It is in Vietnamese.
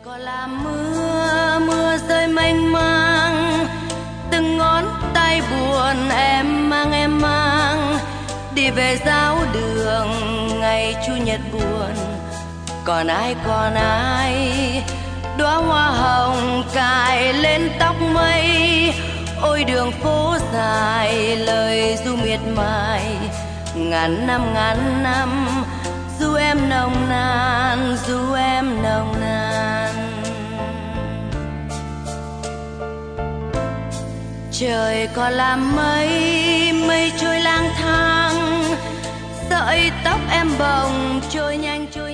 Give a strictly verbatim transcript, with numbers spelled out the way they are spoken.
có là mưa, mưa rơi mênh mang, từng ngón tay buồn em mang em mang đi về giáo đường ngày chủ nhật buồn. Còn ai còn ai đóa hoa hồng cài lên tóc mây, ôi đường phố dài lời ru miệt mài, ngàn năm ngàn năm dù em nồng nàn, dù em nồng nàn. Trời còn làm mây, mây trôi lang thang, sợi tóc em bồng trôi nhanh trôi